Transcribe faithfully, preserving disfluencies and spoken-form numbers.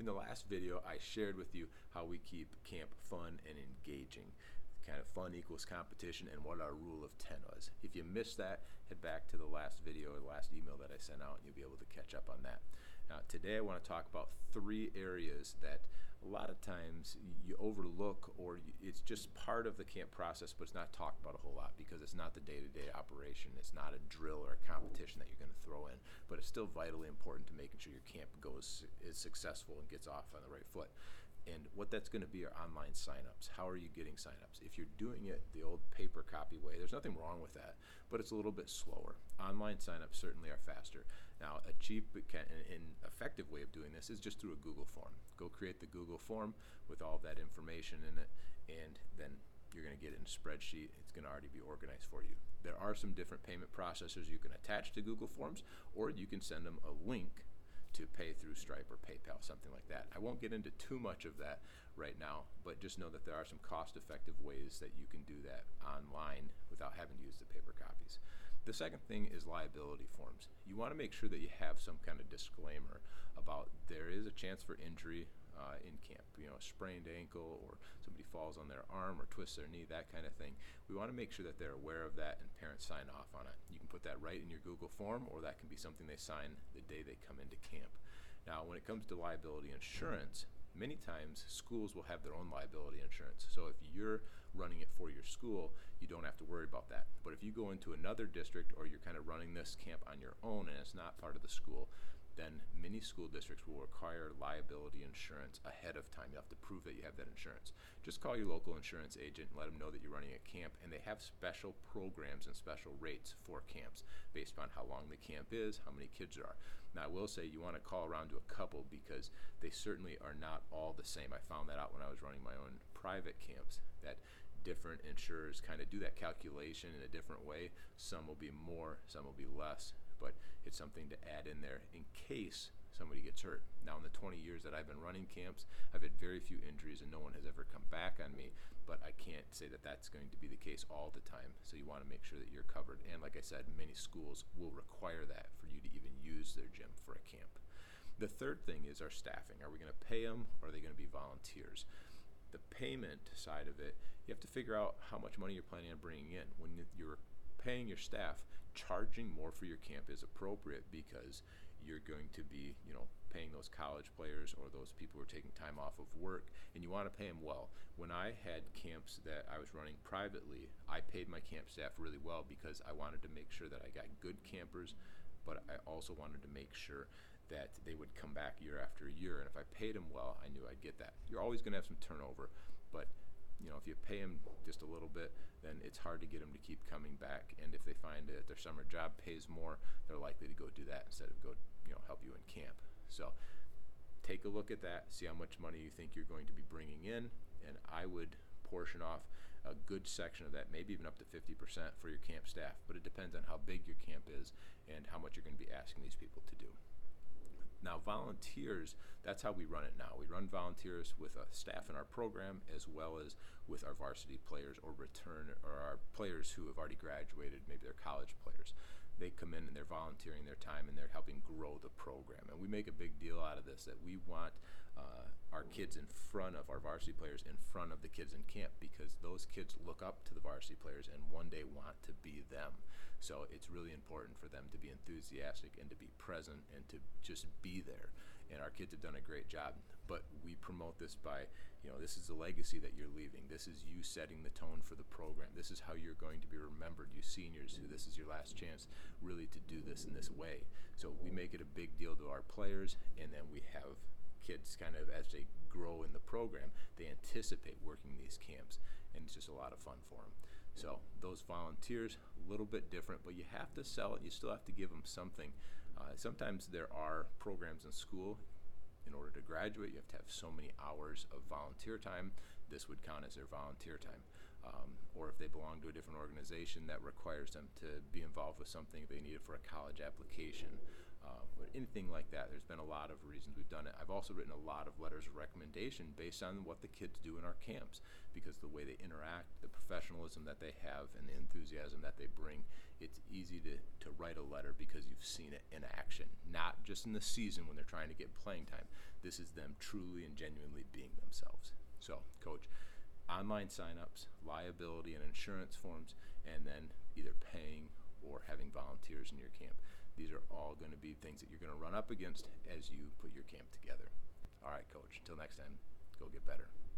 In the last video, I shared with you how we keep camp fun and engaging. Kind of fun equals competition and what our rule of ten was. If you missed that, head back to the last video or the last email that I sent out and you'll be able to catch up on that. Now today I want to talk about three areas that a lot of times you overlook, or you, it's just part of the camp process, but it's not talked about a whole lot because it's not the day-to-day operation. It's not a drill or a competition that you're going to throw in, but it's still vitally important to making sure your camp goes is successful and gets off on the right foot. And what that's going to be are online signups. How are you getting signups? If you're doing it the old paper copy way, there's nothing wrong with that, but it's a little bit slower. Online signups certainly are faster. Now, a cheap and effective way of doing this is just through a Google form. Go create the Google form with all of that information in it, and then you're going to get it in a spreadsheet. It's going to already be organized for you. There are some different payment processors you can attach to Google Forms, or you can send them a link to pay through Stripe or PayPal, something like that. I won't get into too much of that right now, but just know that there are some cost-effective ways that you can do that online without having to use the paper copies. The second thing is liability forms. You want to make sure that you have some kind of disclaimer about there is a chance for injury uh, in camp, you know, a sprained ankle or somebody falls on their arm or twists their knee, that kind of thing. We want to make sure that they're aware of that and parents sign off on it. You can put that right in your Google form, or that can be something they sign the day they come into camp. Now, when it comes to liability insurance, many times schools will have their own liability insurance. So if you're running it for your school, you don't have to worry about that. But if you go into another district or you're kind of running this camp on your own and it's not part of the school, then many school districts will require liability insurance ahead of time. You have to prove that you have that insurance. Just call your local insurance agent and let them know that you're running a camp, and they have special programs and special rates for camps based on how long the camp is, how many kids there are. Now I will say you want to call around to a couple because they certainly are not all the same. I found that out when I was running my own private camps, that different insurers kind of do that calculation in a different way. Some will be more, some will be less, but it's something to add in there in case somebody gets hurt. Now, in the twenty years that I've been running camps, I've had very few injuries and no one has ever come back on me, but I can't say that that's going to be the case all the time. So you want to make sure that you're covered. And like I said, many schools will require that for you to even use their gym for a camp. The third thing is our staffing. Are we going to pay them, or are they going to be volunteers? The payment side of it, you have to figure out how much money you're planning on bringing in. When you're paying your staff, charging more for your camp is appropriate because you're going to be, you know, paying those college players or those people who are taking time off of work, and you want to pay them well. When I had camps that I was running privately, I paid my camp staff really well because I wanted to make sure that I got good campers, but I also wanted to make sure that they would come back year after year, and if I paid them well, I knew I'd get that. You're always going to have some turnover, but you know, if you pay them just a little bit, then it's hard to get them to keep coming back. And if they find that their summer job pays more, they're likely to go do that instead of go, you know, help you in camp. So take a look at that, see how much money you think you're going to be bringing in, and I would portion off a good section of that, maybe even up to fifty percent for your camp staff. But it depends on how big your camp is and how much you're going to be asking these people to do. Now, volunteers, that's how we run it now. We run volunteers with a staff in our program as well as with our varsity players or return or our players who have already graduated, maybe they're college players. They come in and they're volunteering their time and they're helping grow the program. And we make a big deal out of this, that we want uh, our kids in front of our varsity players, in front of the kids in camp, because those kids look up to the varsity players and one day want to be them. So it's really important for them to be enthusiastic and to be present and to just be there. And our kids have done a great job, but we promote this by, you know, this is the legacy that you're leaving. This is you setting the tone for the program. This is how you're going to be remembered, you seniors, who this is your last chance really to do this in this way. So we make it a big deal to our players, and then we have kids kind of, as they grow in the program, they anticipate working these camps, and it's just a lot of fun for them. So those volunteers, a little bit different, but you have to sell it. You still have to give them something. Uh, sometimes there are programs in school. In order to graduate, you have to have so many hours of volunteer time. This would count as their volunteer time. Um, or if they belong to a different organization that requires them to be involved with something they need it for a college application, uh, or anything like that. There's been a lot of reasons we've done it. I've also written a lot of letters of recommendation based on what the kids do in our camps, because the way they interact, the professionalism that they have, and the enthusiasm that they bring, it's easy to, to write a letter because you've seen it in action, not just in the season when they're trying to get playing time. This is them truly and genuinely being themselves. So, Coach, online signups, liability and insurance forms, and then either paying or having volunteers in your camp. These are all going to be things that you're going to run up against as you put your camp together. All right, Coach, until next time, go get better.